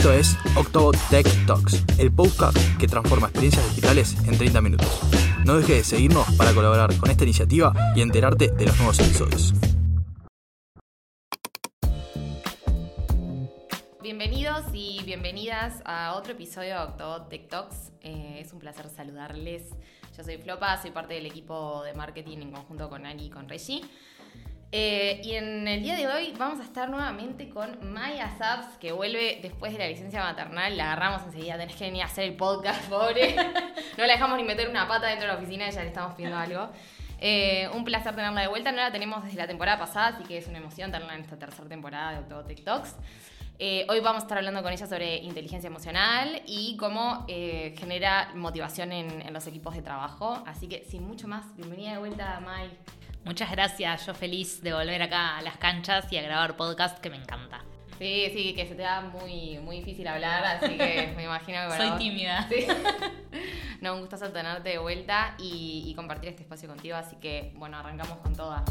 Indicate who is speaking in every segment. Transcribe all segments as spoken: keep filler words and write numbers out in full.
Speaker 1: Esto es Octobot Tech Talks, el podcast que transforma experiencias digitales en treinta minutos. No dejes de seguirnos para colaborar con esta iniciativa y enterarte de los nuevos episodios.
Speaker 2: Bienvenidos y bienvenidas a otro episodio de Octobot Tech Talks. Eh, es un placer saludarles. Yo soy Flopa, soy parte del equipo de marketing en conjunto con Ani y con Reggie. Eh, y en el día de hoy vamos a estar nuevamente con Maya Saps, que vuelve después de la licencia maternal. La agarramos enseguida, tenés que venir a hacer el podcast, pobre. No la dejamos ni meter una pata dentro de la oficina, ya le estamos pidiendo algo. Eh, un placer tenerla de vuelta, no la tenemos desde la temporada pasada, así que es una emoción tenerla en esta tercera temporada de Octobot Tech Talks. Eh, hoy vamos a estar hablando con ella sobre inteligencia emocional y cómo eh, genera motivación en, en los equipos de trabajo. Así que sin mucho más, bienvenida de vuelta, May.
Speaker 3: Muchas gracias, yo feliz de volver acá a las canchas y a grabar podcast, que me encanta.
Speaker 2: Sí, sí, que se te da muy, muy difícil hablar, así que me imagino que...
Speaker 3: Soy
Speaker 2: vos...
Speaker 3: tímida.
Speaker 2: Sí. No, un gustazo tenerte de vuelta y, y compartir este espacio contigo, así que, bueno, arrancamos con toda.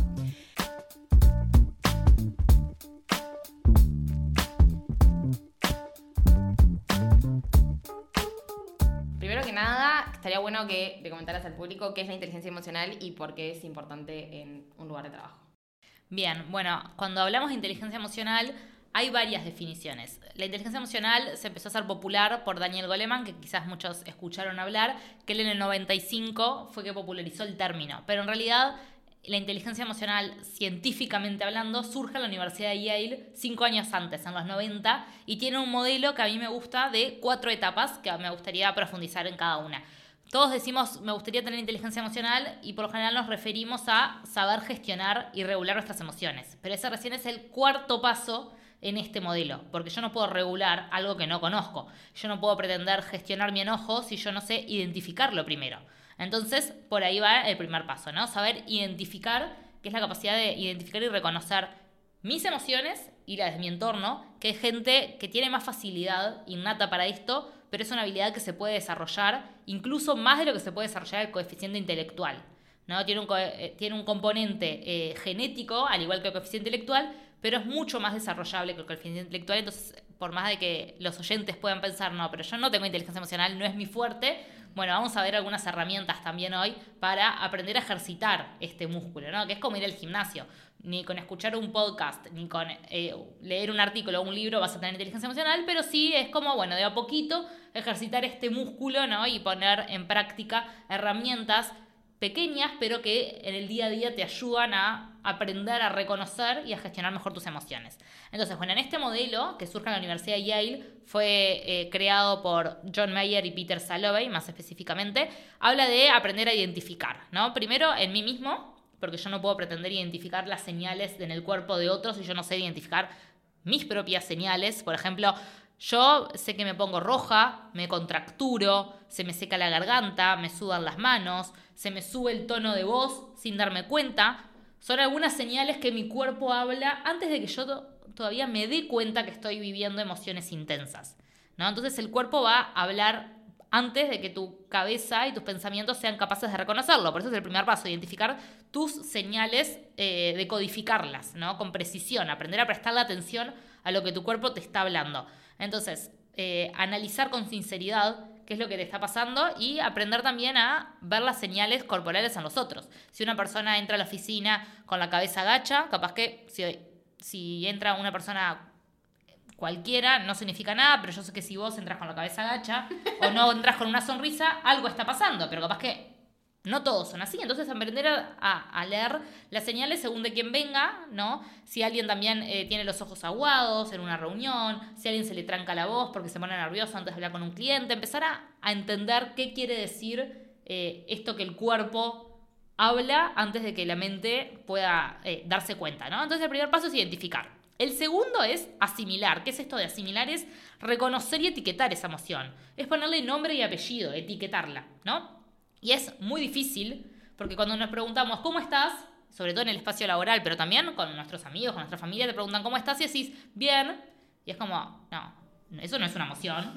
Speaker 2: Primero que nada, estaría bueno que le comentaras al público qué es la inteligencia emocional y por qué es importante en un lugar de trabajo.
Speaker 3: Bien, bueno, cuando hablamos de inteligencia emocional hay varias definiciones. La inteligencia emocional se empezó a hacer popular por Daniel Goleman, que quizás muchos escucharon hablar, que él en el noventa y cinco fue que popularizó el término, pero en realidad la inteligencia emocional, científicamente hablando, surge en la Universidad de Yale cinco años antes, en los noventa, y tiene un modelo que a mí me gusta de cuatro etapas que me gustaría profundizar en cada una. Todos decimos, me gustaría tener inteligencia emocional, y por lo general nos referimos a saber gestionar y regular nuestras emociones. Pero ese recién es el cuarto paso en este modelo, porque yo no puedo regular algo que no conozco. Yo no puedo pretender gestionar mi enojo si yo no sé identificarlo primero. Entonces, por ahí va el primer paso, ¿no? Saber identificar, que es la capacidad de identificar y reconocer mis emociones y las de mi entorno, que hay gente que tiene más facilidad innata para esto, pero es una habilidad que se puede desarrollar incluso más de lo que se puede desarrollar el coeficiente intelectual, ¿no? Tiene un, co- eh, tiene un componente eh, genético, al igual que el coeficiente intelectual, pero es mucho más desarrollable que el coeficiente intelectual. Entonces, por más de que los oyentes puedan pensar, no, pero yo no tengo inteligencia emocional, no es mi fuerte, bueno, vamos a ver algunas herramientas también hoy para aprender a ejercitar este músculo, ¿no? Que es como ir al gimnasio. Ni con escuchar un podcast, ni con eh, leer un artículo o un libro vas a tener inteligencia emocional, pero sí es como, bueno, de a poquito ejercitar este músculo, ¿no? Y poner en práctica herramientas pequeñas, pero que en el día a día te ayudan a aprender a reconocer y a gestionar mejor tus emociones. Entonces, bueno, en este modelo, que surge en la Universidad de Yale, fue eh, creado por John Mayer y Peter Salovey, más específicamente, habla de aprender a identificar, ¿no? Primero, en mí mismo, porque yo no puedo pretender identificar las señales en el cuerpo de otros si yo no sé identificar mis propias señales. Por ejemplo, yo sé que me pongo roja, me contracturo, se me seca la garganta, me sudan las manos, se me sube el tono de voz sin darme cuenta. Son algunas señales que mi cuerpo habla antes de que yo to- todavía me dé cuenta que estoy viviendo emociones intensas, ¿no? Entonces el cuerpo va a hablar antes de que tu cabeza y tus pensamientos sean capaces de reconocerlo. Por eso es el primer paso, identificar tus señales, eh, decodificarlas, ¿no? Con precisión, aprender a prestarle atención a lo que tu cuerpo te está hablando. Entonces, eh, analizar con sinceridad qué es lo que te está pasando y aprender también a ver las señales corporales en los otros. Si una persona entra a la oficina con la cabeza agacha, capaz que si, si entra una persona cualquiera no significa nada, pero yo sé que si vos entras con la cabeza agacha o no entras con una sonrisa, algo está pasando, pero capaz que no todos son así. Entonces aprender a, a, a leer las señales según de quién venga, ¿no? Si alguien también eh, tiene los ojos aguados en una reunión, si a alguien se le tranca la voz porque se pone nervioso antes de hablar con un cliente, empezar a, a entender qué quiere decir eh, esto que el cuerpo habla antes de que la mente pueda eh, darse cuenta, ¿no? Entonces el primer paso es identificar. El segundo es asimilar. ¿Qué es esto de asimilar? Es reconocer y etiquetar esa emoción. Es ponerle nombre y apellido, etiquetarla, ¿no? Y es muy difícil porque cuando nos preguntamos ¿cómo estás? Sobre todo en el espacio laboral, pero también con nuestros amigos, con nuestra familia, te preguntan ¿cómo estás? Y decís bien. Y es como, no, eso no es una emoción.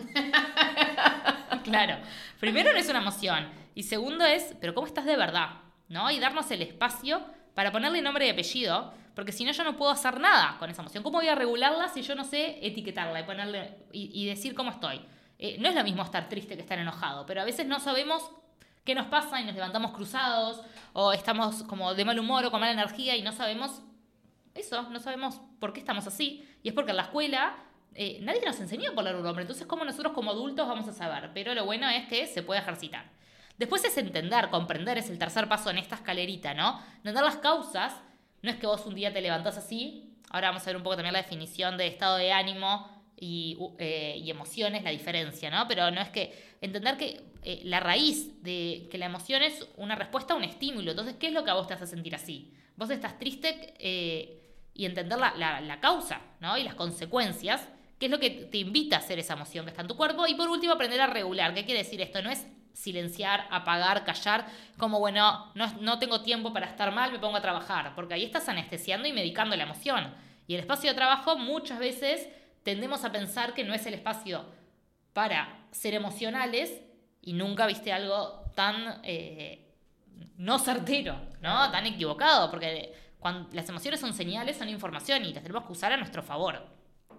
Speaker 3: Claro. Primero no es una emoción. Y segundo es, pero ¿cómo estás de verdad? ¿No? Y darnos el espacio para ponerle nombre y apellido. porque si no yo no puedo hacer nada con esa emoción. ¿Cómo voy a regularla si yo no sé etiquetarla y ponerle y, y decir cómo estoy? Eh, no es lo mismo estar triste que estar enojado, pero a veces no sabemos qué nos pasa y nos levantamos cruzados o estamos como de mal humor o con mala energía y no sabemos eso, no sabemos por qué estamos así. Y es porque en la escuela eh, nadie nos enseñó a poner un nombre. Entonces, ¿cómo nosotros como adultos vamos a saber? Pero lo bueno es que se puede ejercitar. Después es entender, comprender, es el tercer paso en esta escalerita, ¿no? Entender las causas. No es que vos un día te levantás así. Ahora vamos a ver un poco también la definición de estado de ánimo y, eh, y emociones, la diferencia, ¿no? Pero no es que entender que eh, la raíz de que la emoción es una respuesta a un estímulo. Entonces, ¿qué es lo que a vos te hace sentir así? Vos estás triste eh, y entender la, la, la causa, ¿no? Y las consecuencias, qué es lo que te invita a hacer esa emoción que está en tu cuerpo. Y por último, aprender a regular. ¿Qué quiere decir esto? No es silenciar, apagar, callar, como bueno, no, no tengo tiempo para estar mal, me pongo a trabajar, porque ahí estás anestesiando y medicando la emoción. Y el espacio de trabajo muchas veces tendemos a pensar que no es el espacio para ser emocionales y nunca viste algo tan eh, no certero, ¿no? Tan equivocado, porque cuando las emociones son señales, son información y las tenemos que usar a nuestro favor.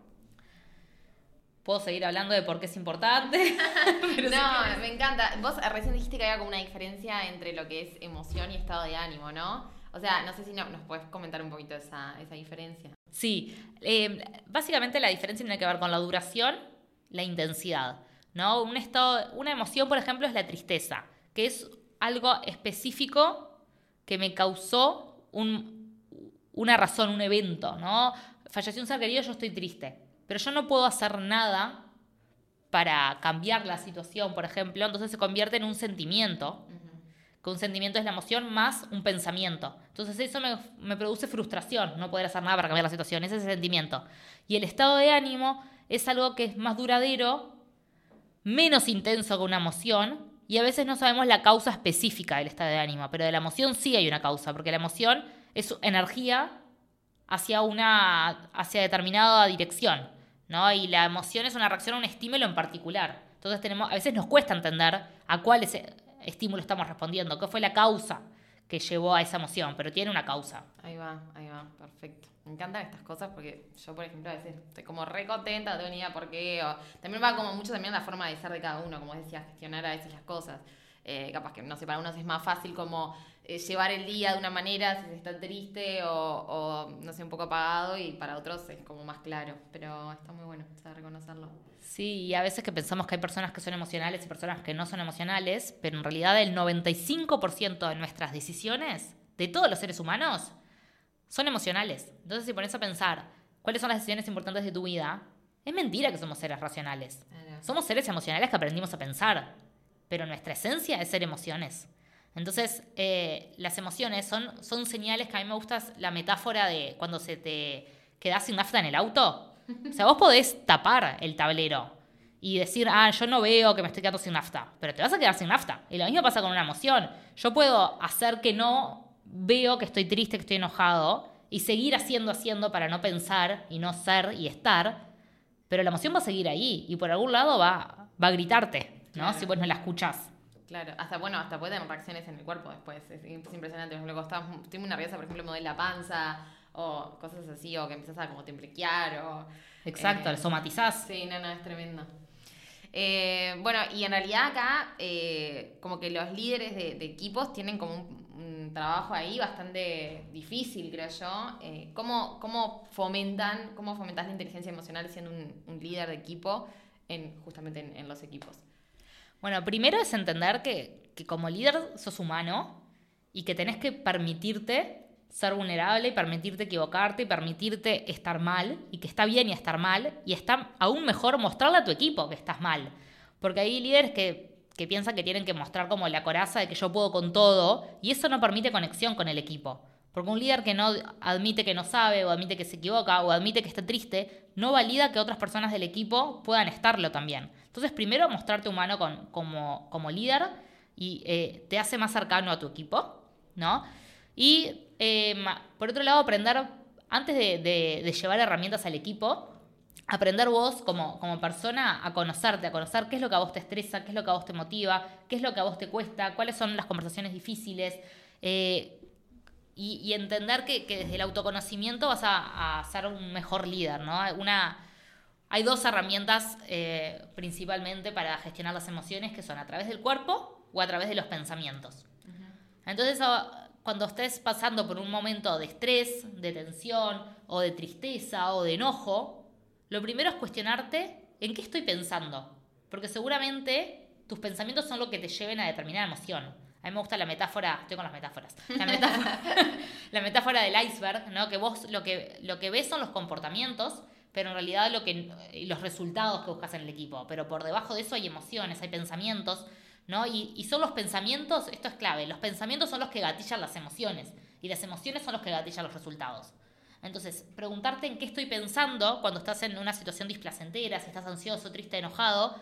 Speaker 3: Puedo seguir hablando de por qué es importante.
Speaker 2: Pero no, si me encanta. Vos recién dijiste que había como una diferencia entre lo que es emoción y estado de ánimo, ¿no? O sea, no sé si no, nos puedes comentar un poquito esa, esa diferencia.
Speaker 3: Sí, eh, básicamente la diferencia tiene que ver con la duración, la intensidad, ¿no? Un estado, una emoción, por ejemplo, es la tristeza, que es algo específico que me causó un, una razón, un evento, ¿no? Falleció un ser querido, yo estoy triste. Pero yo no puedo hacer nada para cambiar la situación, por ejemplo, entonces se convierte en un sentimiento, uh-huh. que un sentimiento es la emoción más un pensamiento. Entonces eso me, me produce frustración, no poder hacer nada para cambiar la situación, ese es el sentimiento. Y el estado de ánimo es algo que es más duradero, menos intenso que una emoción, y a veces no sabemos la causa específica del estado de ánimo, pero de la emoción sí hay una causa, porque la emoción es energía hacia una hacia determinada dirección, ¿no? Y la emoción es una reacción a un estímulo en particular. Entonces tenemos, a veces nos cuesta entender a cuál ese estímulo estamos respondiendo, qué fue la causa que llevó a esa emoción, pero tiene una causa.
Speaker 2: Ahí va, ahí va, perfecto. Me encantan estas cosas porque yo, por ejemplo, a veces estoy como re contenta, no tengo ni idea por qué. O también va como mucho también la forma de ser de cada uno, como decía, gestionar a veces las cosas. Eh, capaz que, no sé, para unos es más fácil como eh, llevar el día de una manera si se está triste o, o, no sé, un poco apagado, y para otros es como más claro. Pero está muy bueno, saber reconocerlo.
Speaker 3: Sí, y a veces que pensamos que hay personas que son emocionales y personas que no son emocionales, pero en realidad el noventa y cinco por ciento de nuestras decisiones, de todos los seres humanos, son emocionales. Entonces, si pones a pensar cuáles son las decisiones importantes de tu vida, es mentira que somos seres racionales. Claro. Somos seres emocionales que aprendimos a pensar, pero nuestra esencia es ser emociones. Entonces, eh, las emociones son, son señales que a mí me gusta la metáfora de cuando se te quedás sin nafta en el auto. O sea, vos podés tapar el tablero y decir, ah, yo no veo que me estoy quedando sin nafta, pero te vas a quedar sin nafta. Y lo mismo pasa con una emoción. Yo puedo hacer que no veo que estoy triste, que estoy enojado, y seguir haciendo, haciendo para no pensar y no ser y estar, pero la emoción va a seguir ahí y por algún lado va, va a gritarte, ¿no? Claro. Si vos no la escuchás.
Speaker 2: Claro, hasta bueno, hasta puede tener reacciones en el cuerpo después. Es, es impresionante. Por ejemplo, cuando estás, estoy muy nerviosa, por ejemplo, me duele la panza o cosas así, o que empiezas a como temblequear o...
Speaker 3: Exacto, eh, somatizás.
Speaker 2: Sí, no, no, es tremendo. Eh, bueno, y en realidad acá, eh, como que los líderes de, de equipos tienen como un, un trabajo ahí bastante difícil, creo yo. Eh, ¿cómo, cómo fomentan, cómo fomentas la inteligencia emocional siendo un, un líder de equipo en, justamente en, en los equipos?
Speaker 3: Bueno, primero es entender que, que como líder sos humano y que tenés que permitirte ser vulnerable y permitirte equivocarte y permitirte estar mal, y que está bien y estar mal, y está aún mejor mostrarle a tu equipo que estás mal. Porque hay líderes que, que piensan que tienen que mostrar como la coraza de que yo puedo con todo, y eso no permite conexión con el equipo. Porque un líder que no admite que no sabe, o admite que se equivoca, o admite que está triste, no valida que otras personas del equipo puedan estarlo también. Entonces, primero, mostrarte humano con, como, como líder y eh, te hace más cercano a tu equipo, ¿no? Y, eh, por otro lado, aprender, antes de, de, de llevar herramientas al equipo, aprender vos como, como persona a conocerte, a conocer qué es lo que a vos te estresa, qué es lo que a vos te motiva, qué es lo que a vos te cuesta, cuáles son las conversaciones difíciles, eh, y, y entender que, que desde el autoconocimiento vas a, a ser un mejor líder, ¿no? Una, hay dos herramientas eh, principalmente para gestionar las emociones, que son a través del cuerpo o a través de los pensamientos. Uh-huh. Entonces, cuando estés pasando por un momento de estrés, de tensión, o de tristeza, o de enojo, lo primero es cuestionarte en qué estoy pensando. Porque seguramente tus pensamientos son lo que te lleven a determinada emoción. A mí me gusta la metáfora, estoy con las metáforas, la metáfora, la metáfora del iceberg, ¿no? Que vos lo que, lo que ves son los comportamientos, pero en realidad lo que, los resultados que buscas en el equipo. Pero por debajo de eso hay emociones, hay pensamientos, ¿no? Y, y son los pensamientos, esto es clave, los pensamientos son los que gatillan las emociones y las emociones son los que gatillan los resultados. Entonces, preguntarte en qué estoy pensando cuando estás en una situación displacentera, si estás ansioso, triste, enojado,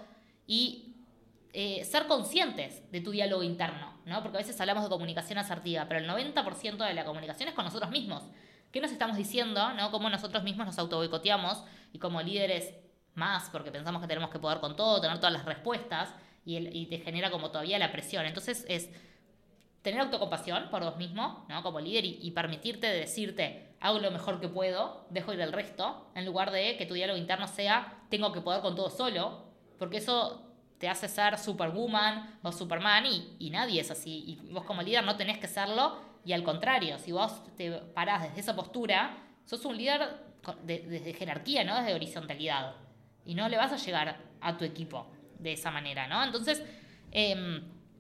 Speaker 3: y eh, ser conscientes de tu diálogo interno, ¿no? Porque a veces hablamos de comunicación asertiva, pero el noventa por ciento de la comunicación es con nosotros mismos. ¿Qué nos estamos diciendo, ¿no? Cómo nosotros mismos nos autoboicoteamos y como líderes más, porque pensamos que tenemos que poder con todo, tener todas las respuestas, y, el, y te genera como todavía la presión. Entonces es tener autocompasión por vos mismo, ¿no? Como líder, y, y permitirte decirte, hago lo mejor que puedo, dejo ir el resto, en lugar de que tu diálogo interno sea, tengo que poder con todo solo, porque eso te hace ser superwoman o superman, y, y nadie es así. Y vos como líder no tenés que serlo, y al contrario, si vos te parás desde esa postura, sos un líder de, desde jerarquía, ¿no? Desde horizontalidad. Y no le vas a llegar a tu equipo de esa manera, ¿no? Entonces, eh,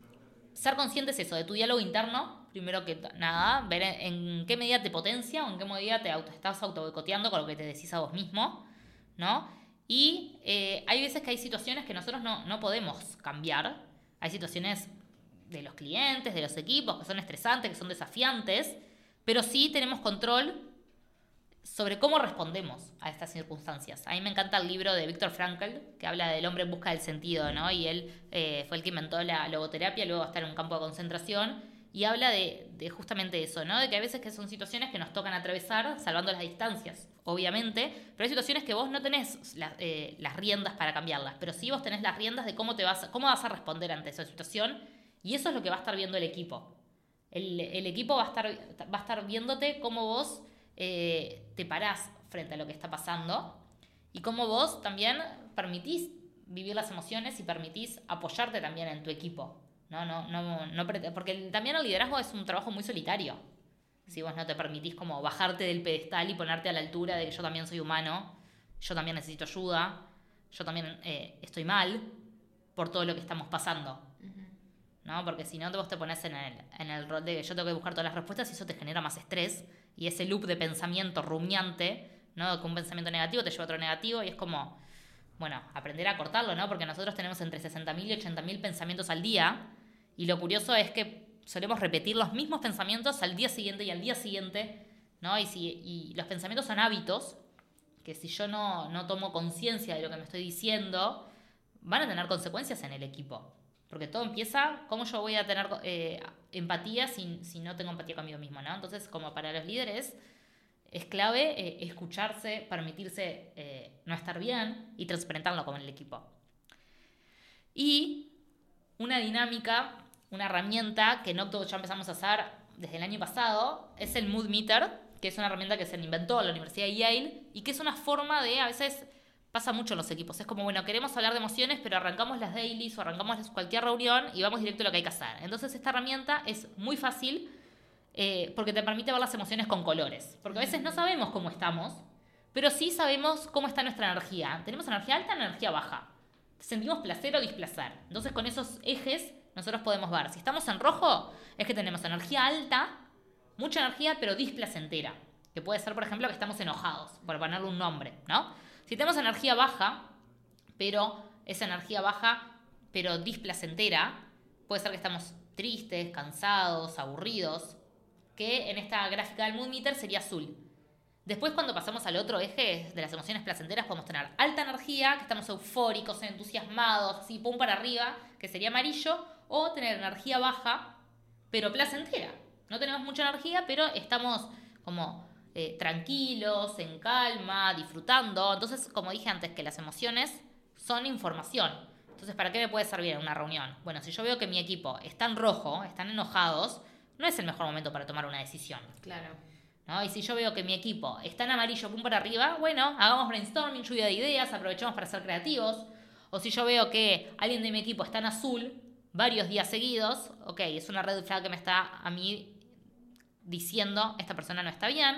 Speaker 3: ser consciente es eso, de tu diálogo interno, primero que nada, ver en, en qué medida te potencia o en qué medida te auto, estás autoboicoteando con lo que te decís a vos mismo, ¿no? Y eh, hay veces que hay situaciones que nosotros no, no podemos cambiar. Hay situaciones de los clientes, de los equipos, que son estresantes, que son desafiantes, pero sí tenemos control sobre cómo respondemos a estas circunstancias. A mí me encanta el libro de Viktor Frankl, que habla del hombre en busca del sentido, ¿no? Y él eh, fue el que inventó la logoterapia, luego está en un campo de concentración, y habla de, de justamente eso, ¿no? De que hay veces que son situaciones que nos tocan atravesar salvando las distancias, obviamente, pero hay situaciones que vos no tenés la, eh, las riendas para cambiarlas, pero sí vos tenés las riendas de cómo, te vas, cómo vas a responder ante esa situación, y eso es lo que va a estar viendo el equipo. El, el equipo va a estar, va a estar viéndote cómo vos eh, te parás frente a lo que está pasando y cómo vos también permitís vivir las emociones y permitís apoyarte también en tu equipo. No, no, no, no, porque el, también el liderazgo es un trabajo muy solitario. Si vos no te permitís como bajarte del pedestal y ponerte a la altura de que yo también soy humano, yo también necesito ayuda, yo también eh, estoy mal por todo lo que estamos pasando. ¿No? Porque si no, vos te pones en el, en el rol de que yo tengo que buscar todas las respuestas, y eso te genera más estrés, y ese loop de pensamiento rumiante, ¿no? Que un pensamiento negativo te lleva a otro negativo, y es como, bueno, aprender a cortarlo, ¿no? Porque nosotros tenemos entre sesenta mil y ochenta mil pensamientos al día, y lo curioso es que solemos repetir los mismos pensamientos al día siguiente y al día siguiente, ¿no? Y, si, y los pensamientos son hábitos que si yo no, no tomo conciencia de lo que me estoy diciendo, van a tener consecuencias en el equipo. Porque todo empieza, ¿cómo yo voy a tener eh, empatía si, si no tengo empatía conmigo mismo, ¿no? Entonces, como para los líderes, es clave eh, escucharse, permitirse eh, no estar bien y transparentarlo con el equipo. Y una dinámica, una herramienta que en Octo ya empezamos a hacer desde el año pasado, es el Mood Meter, que es una herramienta que se inventó en la Universidad de Yale y que es una forma de, a veces pasa mucho en los equipos, es como, bueno, queremos hablar de emociones, pero arrancamos las dailies o arrancamos cualquier reunión y vamos directo a lo que hay que hacer. Entonces esta herramienta es muy fácil eh, porque te permite ver las emociones con colores, porque a veces no sabemos cómo estamos, pero sí sabemos cómo está nuestra energía. Tenemos energía alta o energía baja, sentimos placer o displacer. Entonces con esos ejes nosotros podemos ver, si estamos en rojo es que tenemos energía alta, mucha energía pero displacentera, que puede ser, por ejemplo, que estamos enojados, por ponerle un nombre, ¿no? Si tenemos energía baja, pero esa energía baja, pero displacentera, puede ser que estamos tristes, cansados, aburridos, que en esta gráfica del Mood Meter sería azul. Después, cuando pasamos al otro eje de las emociones placenteras, podemos tener alta energía, que estamos eufóricos, entusiasmados, así pum para arriba, que sería amarillo, o tener energía baja, pero placentera. No tenemos mucha energía, pero estamos como Eh, tranquilos, en calma, disfrutando. Entonces, como dije antes, que las emociones son información. Entonces, ¿para qué me puede servir en una reunión? Bueno, si yo veo que mi equipo está en rojo, están enojados, no es el mejor momento para tomar una decisión.
Speaker 2: Claro.
Speaker 3: ¿No? Y si yo veo que mi equipo está en amarillo, pum para arriba, bueno, hagamos brainstorming, lluvia de ideas, aprovechemos para ser creativos. O si yo veo que alguien de mi equipo está en azul varios días seguidos, ok, es una red flag que me está a mí diciendo, esta persona no está bien.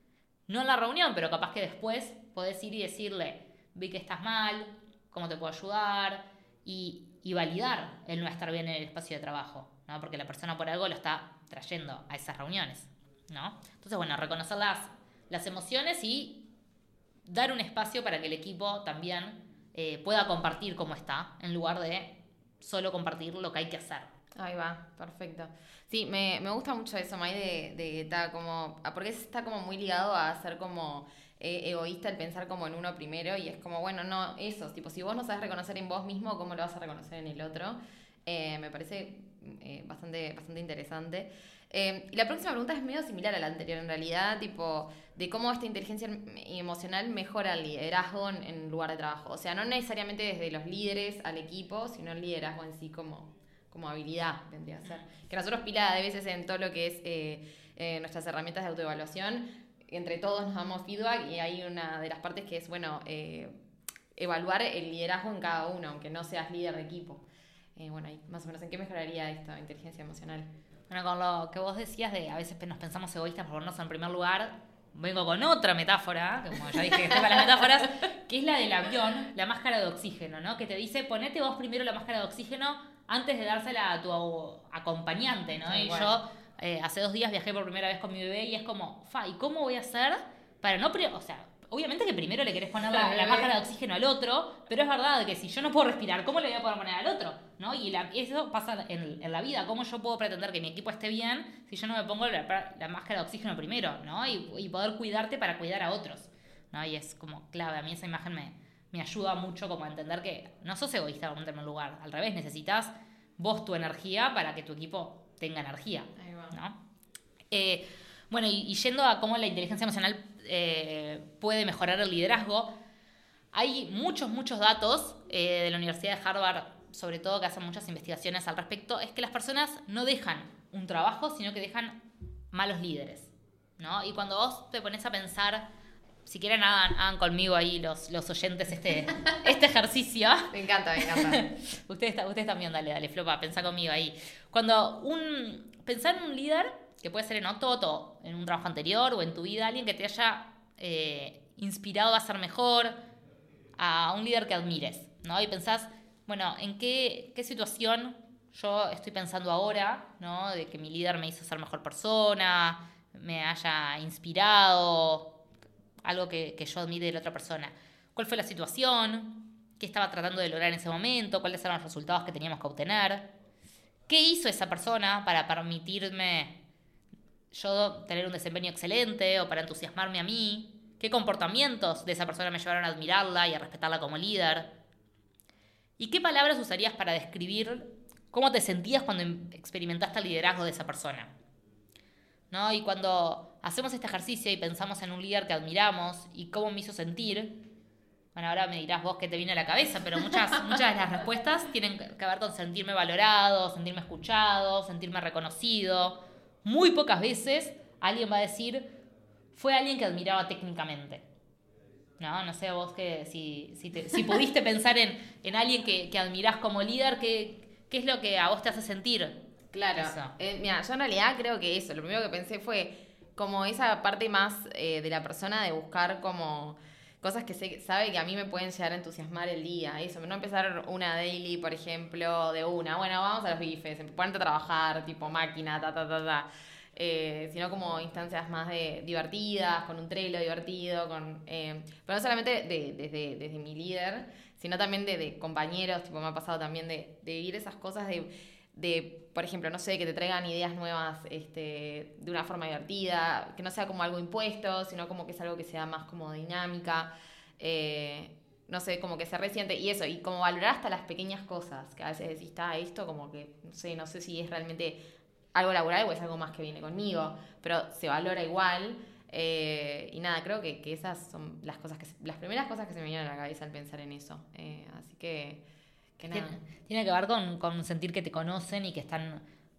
Speaker 3: No en la reunión, pero capaz que después podés ir y decirle, vi que estás mal, cómo te puedo ayudar, y, y validar el no estar bien en el espacio de trabajo, ¿no? Porque la persona por algo lo está trayendo a esas reuniones, ¿no? Entonces, bueno, reconocer las, las emociones y dar un espacio para que el equipo también eh, pueda compartir cómo está, en lugar de solo compartir lo que hay que hacer.
Speaker 2: Ahí va, perfecto. Sí, me, me gusta mucho eso, May, de, de está como, porque está como muy ligado a ser como eh, egoísta el pensar como en uno primero, y es como, bueno, no, eso, tipo, si vos no sabes reconocer en vos mismo, ¿cómo lo vas a reconocer en el otro? Eh, me parece eh, bastante, bastante interesante. Eh, y la próxima pregunta es medio similar a la anterior, en realidad, tipo, de cómo esta inteligencia emocional mejora el liderazgo en, en lugar de trabajo. O sea, no necesariamente desde los líderes al equipo, sino el liderazgo en sí como, como habilidad, vendría a ser. Que nosotros pila de veces en todo lo que es eh, eh, nuestras herramientas de autoevaluación, entre todos nos damos feedback y hay una de las partes que es, bueno, eh, evaluar el liderazgo en cada uno, aunque no seas líder de equipo. Eh, bueno, ahí más o menos, ¿en qué mejoraría esta inteligencia emocional?
Speaker 3: Bueno, con lo que vos decías de a veces nos pensamos egoístas por ponernos en primer lugar, vengo con otra metáfora, como ya dije que estoy para las metáforas, que es la del avión, la máscara de oxígeno, ¿no? Que te dice, ponete vos primero la máscara de oxígeno antes de dársela a tu acompañante, ¿no?
Speaker 2: Sí,
Speaker 3: y
Speaker 2: bueno.
Speaker 3: yo eh, hace dos días viajé por primera vez con mi bebé y es como, fa, ¿y cómo voy a hacer para no... Pre o sea, obviamente que primero le querés poner la, la máscara de oxígeno al otro, pero es verdad que si yo no puedo respirar, ¿cómo le voy a poder poner al otro? ¿No? Y la, eso pasa en, en la vida. ¿Cómo yo puedo pretender que mi equipo esté bien si yo no me pongo la, la máscara de oxígeno primero? ¿No? Y, y poder cuidarte para cuidar a otros, ¿no? Y es como clave. A mí esa imagen me, me ayuda mucho como a entender que no sos egoísta en primer lugar. Al revés, necesitas vos tu energía para que tu equipo tenga energía,
Speaker 2: Ahí va.
Speaker 3: ¿no? Eh, bueno, y, y yendo a cómo la inteligencia emocional eh, puede mejorar el liderazgo, hay muchos, muchos datos eh, de la Universidad de Harvard, sobre todo que hacen muchas investigaciones al respecto, es que las personas no dejan un trabajo, sino que dejan malos líderes, ¿no? Y cuando vos te pones a pensar, si quieren hagan, hagan conmigo ahí los, los oyentes este, este ejercicio.
Speaker 2: Me encanta, me encanta.
Speaker 3: ustedes, ustedes también, dale, dale, Flopa, pensá conmigo ahí. Cuando un... Pensá en un líder, que puede ser en Ototo, en un trabajo anterior o en tu vida, alguien que te haya eh, inspirado a ser mejor, a un líder que admires, ¿no? Y pensás, bueno, ¿en qué, qué situación yo estoy pensando ahora, ¿no? De que mi líder me hizo ser mejor persona, me haya inspirado, algo que, que yo admire de la otra persona. ¿Cuál fue la situación? ¿Qué estaba tratando de lograr en ese momento? ¿Cuáles eran los resultados que teníamos que obtener? ¿Qué hizo esa persona para permitirme yo tener un desempeño excelente o para entusiasmarme a mí? ¿Qué comportamientos de esa persona me llevaron a admirarla y a respetarla como líder? ¿Y qué palabras usarías para describir cómo te sentías cuando experimentaste el liderazgo de esa persona? ¿No? Y cuando hacemos este ejercicio y pensamos en un líder que admiramos y cómo me hizo sentir, bueno, ahora me dirás vos qué te viene a la cabeza, pero muchas, muchas de las respuestas tienen que ver con sentirme valorado, sentirme escuchado, sentirme reconocido. Muy pocas veces alguien va a decir, fue alguien que admiraba técnicamente. No, no sé vos que si, si, te, si pudiste pensar en, en alguien que, que admirás como líder, ¿qué, ¿qué es lo que a vos te hace sentir?
Speaker 2: Claro. Eh, mira, yo en realidad creo que eso, lo primero que pensé fue como esa parte más eh, de la persona de buscar como cosas que sé, sabe que a mí me pueden llegar a entusiasmar el día. Eso, no empezar una daily, por ejemplo, de una. Bueno, vamos a los bifes, ponerte a trabajar, tipo máquina, ta, ta, ta, ta. Eh, sino como instancias más de divertidas, con un Trello divertido, con eh, pero no solamente de, desde, desde mi líder, sino también de, de compañeros, tipo me ha pasado también de, de vivir esas cosas de, de, por ejemplo, no sé, que te traigan ideas nuevas este, de una forma divertida, que no sea como algo impuesto, sino como que es algo que sea más como dinámica, eh, no sé, como que se resiente, y eso, y como valorar hasta las pequeñas cosas, que a veces decís, está esto como que, no sé, no sé si es realmente algo laboral o es algo más que viene conmigo, pero se valora igual. Eh, y nada, creo que, que esas son las cosas que las primeras cosas que se me vienen a la cabeza al pensar en eso. Eh, así que, que nada.
Speaker 3: Tiene, tiene que ver con, con sentir que te conocen y que están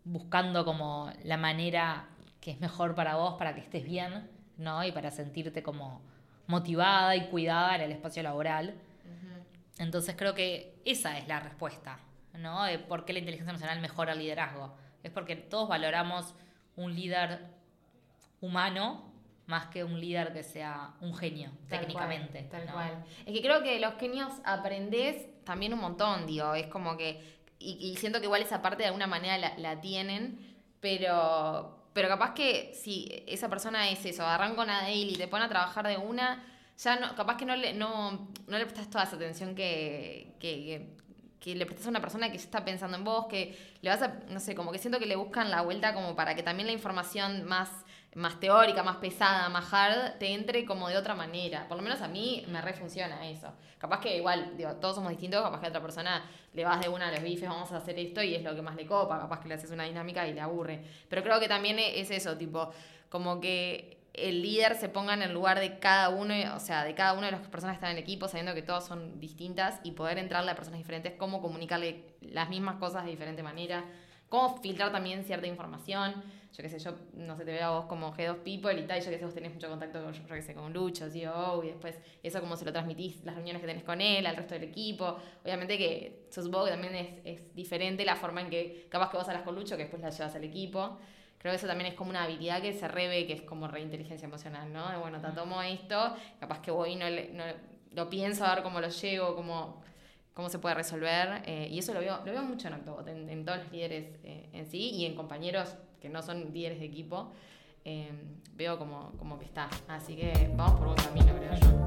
Speaker 3: buscando como la manera que es mejor para vos, para que estés bien, ¿no? Y para sentirte como motivada y cuidada en el espacio laboral. Uh-huh. Entonces creo que esa es la respuesta, ¿no? De por qué la inteligencia emocional mejora el liderazgo. Es porque todos valoramos un líder humano más que un líder que sea un genio, tal técnicamente.
Speaker 2: Cual, tal
Speaker 3: ¿no?
Speaker 2: cual. Es que creo que los genios aprendés también un montón, digo, es como que, y, y siento que igual esa parte de alguna manera la, la tienen, pero, pero capaz que si esa persona es eso, arranca una daily y te pone a trabajar de una, ya no, capaz que no le, no, no le prestas toda esa atención que, que, que, que le prestas a una persona que ya está pensando en vos, que le vas a, no sé, como que siento que le buscan la vuelta como para que también la información más... más teórica, más pesada, más hard, te entre como de otra manera. Por lo menos a mí me refunciona eso. Capaz que igual, digo, todos somos distintos, capaz que a otra persona le vas de una a los bifes, vamos a hacer esto y es lo que más le copa, capaz que le haces una dinámica y le aburre. Pero creo que también es eso, tipo, como que el líder se ponga en el lugar de cada uno, o sea, de cada una de las personas que están en el equipo, sabiendo que todas son distintas y poder entrarle a personas diferentes, cómo comunicarle las mismas cosas de diferente manera, cómo filtrar también cierta información. Yo qué sé, yo no sé, te veo a vos como Head of People y tal, y yo que sé, vos tenés mucho contacto con, yo, yo qué sé, con Lucho, C E O, y después eso cómo se lo transmitís, las reuniones que tenés con él, al resto del equipo. Obviamente que supongo que también es, es diferente la forma en que capaz que vos hablas con Lucho, que después la llevas al equipo. Creo que eso también es como una habilidad que se revé, que es como reinteligencia emocional, ¿no? De, bueno, te tomo esto, capaz que voy y no, no lo pienso, a ver cómo lo llevo, cómo... cómo se puede resolver, eh, y eso lo veo, lo veo mucho en Octobot, en, en todos los líderes eh, en sí, y en compañeros que no son líderes de equipo, eh, veo como, como que está. Así que vamos por buen camino, creo yo.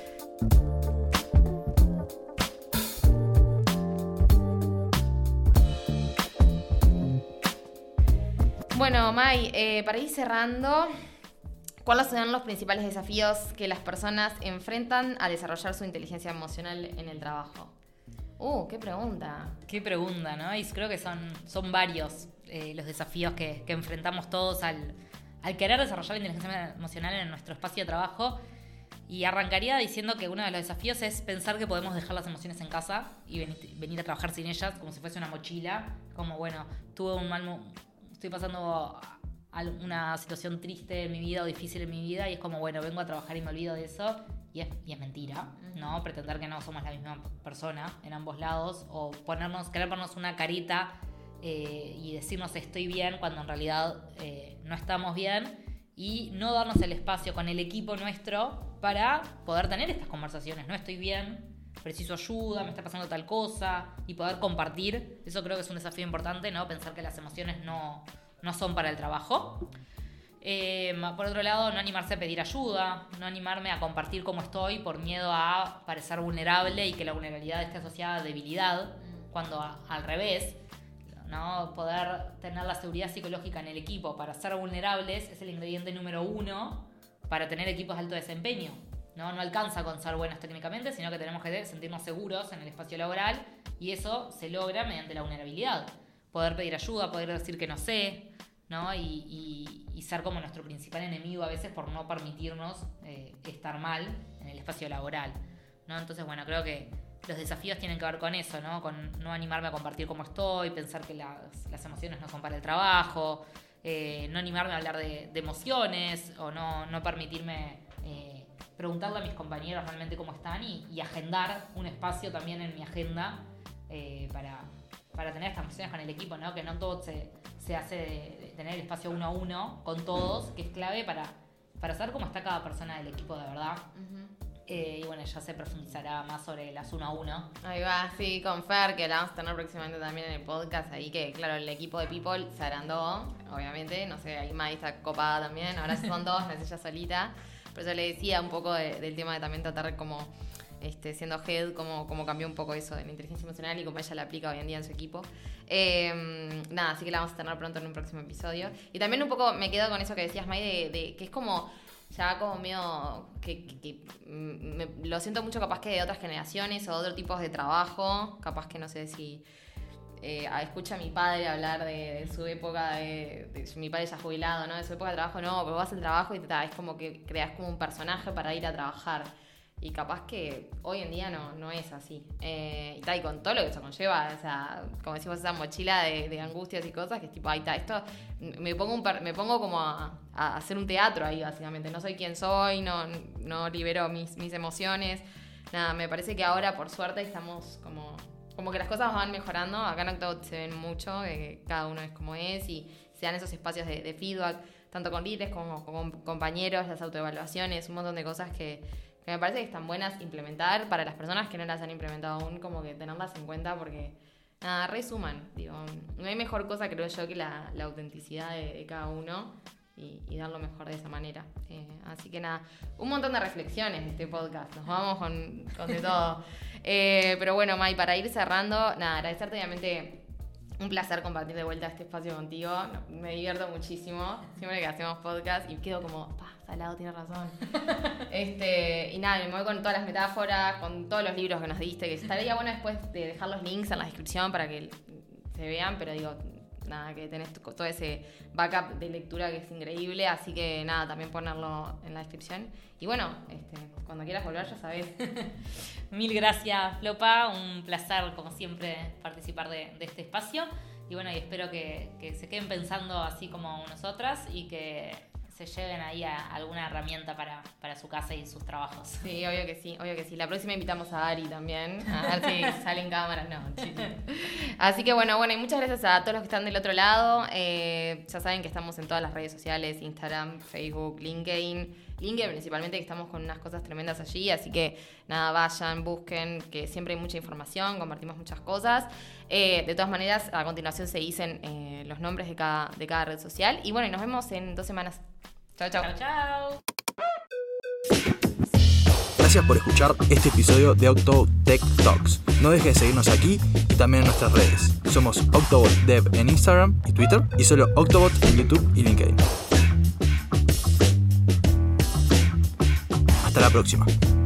Speaker 2: Bueno, Mai, eh, para ir cerrando, ¿cuáles serán los principales desafíos que las personas enfrentan a desarrollar su inteligencia emocional en el trabajo? Uh, qué pregunta.
Speaker 3: Qué pregunta, ¿no? Y creo que son, son varios eh, los desafíos que, que enfrentamos todos al, al querer desarrollar la inteligencia emocional en nuestro espacio de trabajo. Y arrancaría diciendo que uno de los desafíos es pensar que podemos dejar las emociones en casa y venir, venir a trabajar sin ellas como si fuese una mochila. Como, bueno, tuve un mal... Mo- estoy pasando una situación triste en mi vida o difícil en mi vida y es como, bueno, vengo a trabajar y me olvido de eso. Y es, y es mentira, ¿no? Pretender que no somos la misma persona en ambos lados o ponernos, querer ponernos una carita eh, y decirnos estoy bien cuando en realidad eh, no estamos bien y no darnos el espacio con el equipo nuestro para poder tener estas conversaciones. No estoy bien, preciso ayuda, me está pasando tal cosa y poder compartir. Eso creo que es un desafío importante, ¿no? Pensar que las emociones no, no son para el trabajo. Eh, por otro lado, no animarse a pedir ayuda, no animarme a compartir cómo estoy por miedo a parecer vulnerable y que la vulnerabilidad esté asociada a debilidad, cuando a, al revés, ¿no? Poder tener la seguridad psicológica en el equipo para ser vulnerables es el ingrediente número uno para tener equipos de alto desempeño, ¿no? No alcanza con ser buenos técnicamente, sino que tenemos que sentirnos seguros en el espacio laboral y eso se logra mediante la vulnerabilidad. Poder pedir ayuda, poder decir que no sé, ¿no? Y, y, y ser como nuestro principal enemigo a veces por no permitirnos eh, estar mal en el espacio laboral, ¿no? Entonces, bueno, creo que los desafíos tienen que ver con eso, ¿no? Con no animarme a compartir cómo estoy, pensar que las, las emociones no son para el trabajo, eh, no animarme a hablar de, de emociones o no, no permitirme eh, preguntarle a mis compañeros realmente cómo están y, y agendar un espacio también en mi agenda eh, para, para tener estas conversaciones con el equipo, ¿no? Que no todo se... se hace de, de tener el espacio uno a uno con todos, que es clave para, para saber cómo está cada persona del equipo de verdad. Uh-huh. Eh, y bueno, ya se profundizará más sobre las uno a uno.
Speaker 2: Ahí va, sí, con Fer, que la vamos a tener próximamente también en el podcast, ahí que, claro, el equipo de People se agrandó, obviamente, no sé, ahí Mai está copada también, ahora son dos, no es ella solita, pero yo le decía un poco de, del tema de también tratar como... Este, siendo head, cómo, cómo cambió un poco eso de la inteligencia emocional y cómo ella la aplica hoy en día en su equipo. Eh, nada, así que la vamos a tener pronto en un próximo episodio. Y también un poco me quedo con eso que decías, May, de, de que es como ya como medio que, que, que me, lo siento mucho capaz que de otras generaciones o de otros tipos de trabajo, capaz que no sé si eh, escucha a mi padre hablar de, de su época, de, de, mi padre ya jubilado, ¿no? De su época de trabajo, no, pero vas al trabajo y te, es como que creas como un personaje para ir a trabajar. Y capaz que hoy en día no, no es así. Eh, y, ta, y con todo lo que eso conlleva, o sea, como decimos, esa mochila de, de angustias y cosas, que es tipo, ahí está, esto, me pongo, un, me pongo como a, a hacer un teatro ahí, básicamente. No soy quien soy, no, no libero mis, mis emociones. Nada, me parece que ahora, por suerte, estamos como, como que las cosas van mejorando. Acá en Octo se ven mucho, que cada uno es como es, y se dan esos espacios de, de feedback, tanto con líderes como con compañeros, las autoevaluaciones, un montón de cosas que... que me parece que están buenas implementar para las personas que no las han implementado aún, como que tenerlas en cuenta porque, nada, resuman. Digo, no hay mejor cosa, creo yo, que la, la autenticidad de, de cada uno y, y dar lo mejor de esa manera. Eh, así que nada, un montón de reflexiones de este podcast, nos vamos con, con de todo. Eh, pero bueno, Mai, para ir cerrando, nada, agradecerte obviamente. Un placer compartir de vuelta este espacio contigo. Me divierto muchísimo siempre que hacemos podcast y quedo como, pa, Salado tiene razón. este, y nada, me voy con todas las metáforas, con todos los libros que nos diste, que estaría bueno después de dejar los links en la descripción para que se vean, pero digo, nada, que tenés todo ese backup de lectura que es increíble, así que nada, también ponerlo en la descripción. Y bueno, este, cuando quieras volver ya sabés.
Speaker 3: Mil gracias, Flopa, un placer como siempre participar de, de este espacio. Y bueno, y espero que, que se queden pensando así como nosotras y que se lleven ahí a alguna herramienta para, para su casa y sus trabajos.
Speaker 2: Sí, obvio que sí, obvio que sí. La próxima invitamos a Ari también, a ver si salen cámaras, no, chicos. Así que bueno, bueno, y muchas gracias a todos los que están del otro lado. Eh, ya saben que estamos en todas las redes sociales, Instagram, Facebook, LinkedIn. LinkedIn principalmente, que estamos con unas cosas tremendas allí, así que nada, vayan, busquen, que siempre hay mucha información, compartimos muchas cosas. Eh, de todas maneras, a continuación se dicen eh, los nombres de cada, de cada red social. Y bueno, y nos vemos en dos semanas. Chao, chao.
Speaker 3: Chao, chao.
Speaker 1: Gracias por escuchar este episodio de Octo Tech Talks. No dejes de seguirnos aquí y también en nuestras redes. Somos Octobot Dev en Instagram y Twitter y solo Octobot en YouTube y LinkedIn. Hasta la próxima.